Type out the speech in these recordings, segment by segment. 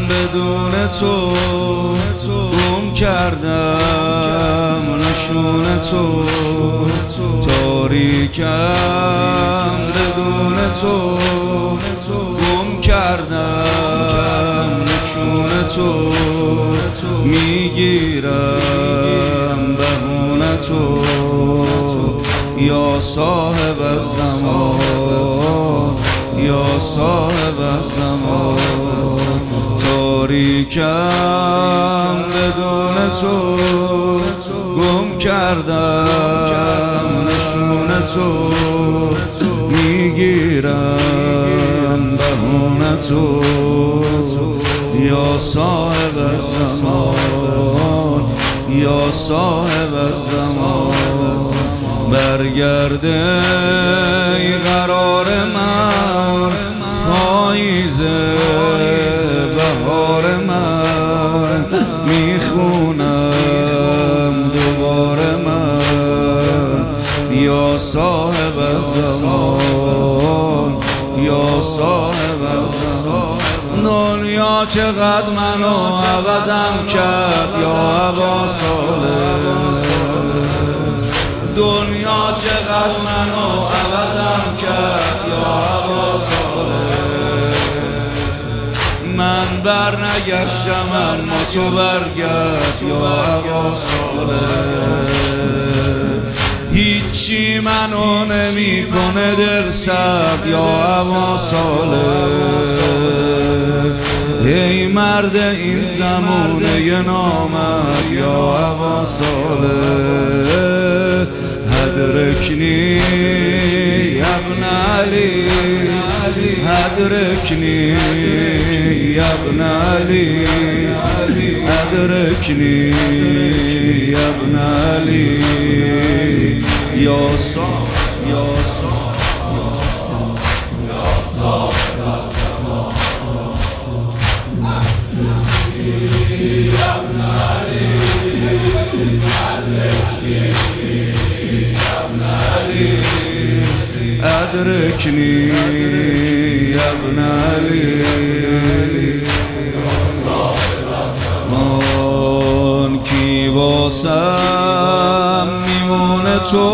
بدون تو گم کردم نشون تو تاریکم بدون تو گم کردم نشون تو میگیرم بهونه تو یا صاحب الزمان یا صاحب الزمان تاریکم بدون تو گم کردم نشون تو میگیرم بهونه تو یا صاحب الزمان یا صاحب الزمان برگرده ای قرار من پاییزه بهار من میخونم دوباره من یا صاحب الزمان یا صاحب الزمان دنیا چقدر منو عوضم کرد یا هوا صالح دنیا چقدر منو عوضم کرد یا هوا صالح من بر نگشتم اما تو برگرد یا هوا صالح هیچی منو نمی کنه دل سرد یا هوا صالح ای مرد این زمانه نامرد یا هوا صالح ادرکنی یا ابن علی ادرکنی یا ابن علی ادرکنی یا ابن علی یا صاحب یا ادرکنی یا ابن علی من کی واسم میمونه تو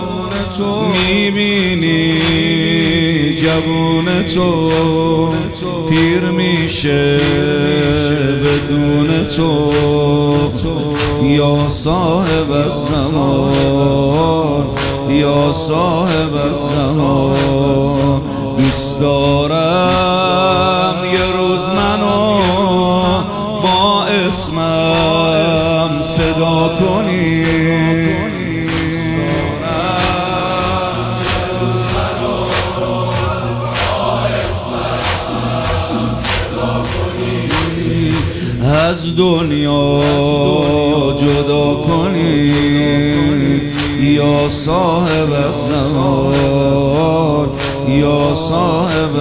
میبینی جوون تو پیر میشه بدون تو یا صاحب الزمان یا صاحب الزمان دوست دارم یه روز منو با اسمم صدا کنی از دنیا جدا کنی یا صاحب الزمان یا صاحب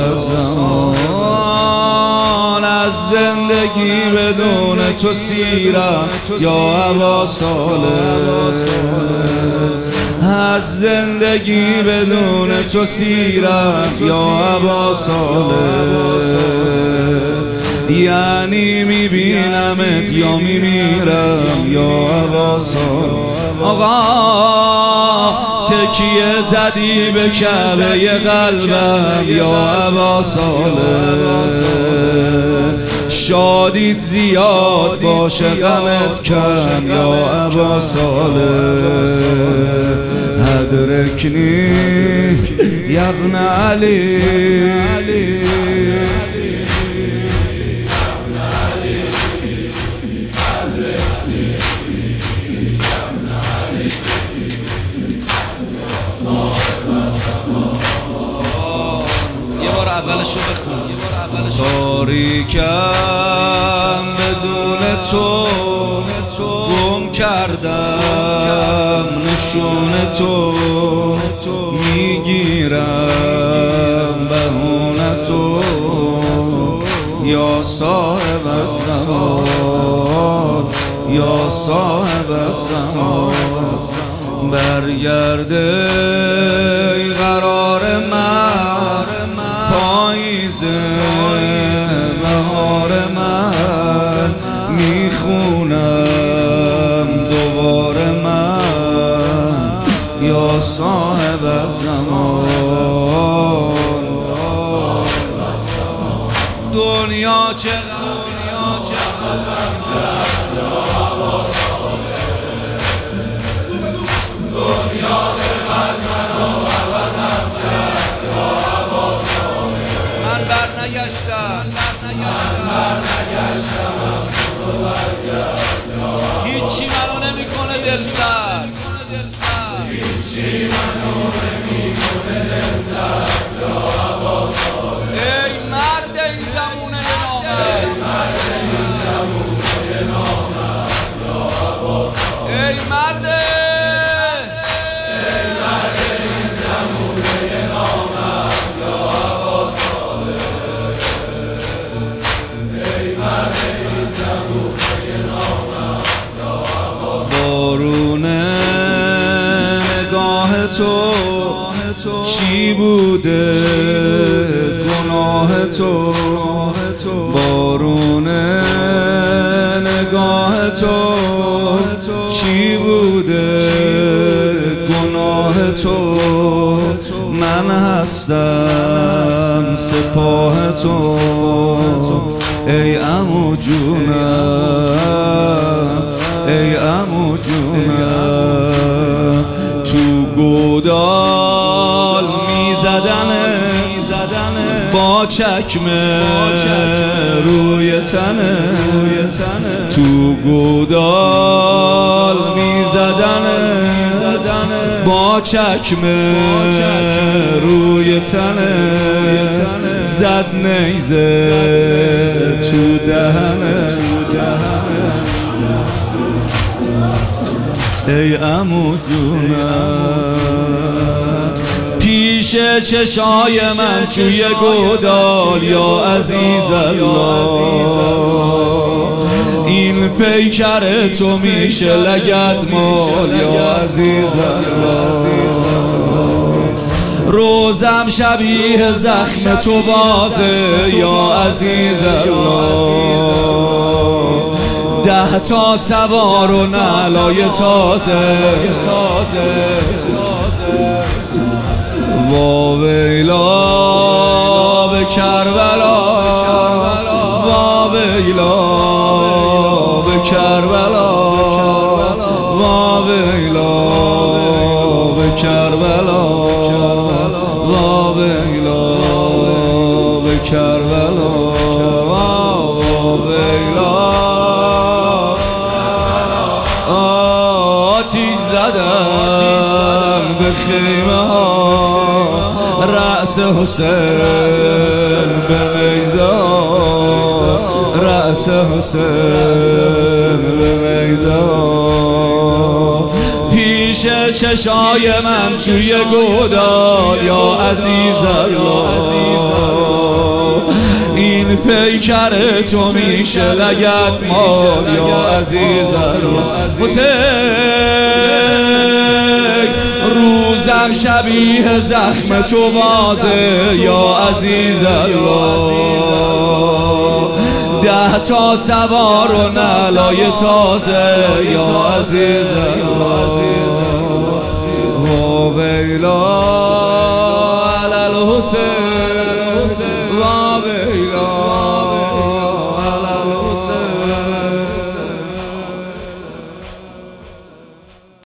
الزمان از زندگی بدون تو سیرم یا هوا صالح از زندگی بدون تو سیرم یا هوا صالح یعنی میبینمت یا میمیرم یا هوا صالح آقا تکیه زدی به کعبه قلبم یا هوا صالح شادیت زیاد باشه غمت کم یا هوا صالح ادرکنی یا ابن علی اولشو بخون تاریکم بدون تو گم کردم نشون تو میگیرم بهونه تو یا صاحب الزمان یا صاحب الزمان برگرده ای قرار من پاییزه بهار من یا صاحب الزمان. دنیا من برنگشتم هیچی منو نمیکنه دلسرد، ای مرد این زمونه ای مرد بارون نگاه تو چی بوده گناه تو، بارون نگاه تو چی بوده گناه تو، من هستم سپاه تو ای عمو جونم، ای عمو جونم. تو گودال میزدنه با چکمه روی تنه، تو گودال میزدنه با چکمه روی تنه، زد نیزه تو دهنه ای عمو جونم. پیش چشای من توی گودال یا عزیز الله، این پیکر تو میشه لگدمال یا عزیز الله. روزم شبیه زخم تو بازه یا عزیز الله، 10 تا سوار و نعلای تازه، واویلا به کربلا، واویلا به کربلا، واویلا به کربلا، واویلا به کربلا، واویلا. آتیش زدن به خیمه ها، رأس حسین به میدان، رأس حسین به میدان. پیش چشای من توی گودال یا عزیز الله، این پیکر تو میشه لگدمال یا عزیز الله. حسین روزم شبیه زخم تو بازه یا عزیز الله، 10 تا سوار و نعلای تازه یا عزیز الله. واویلا علی الحسین، واویلا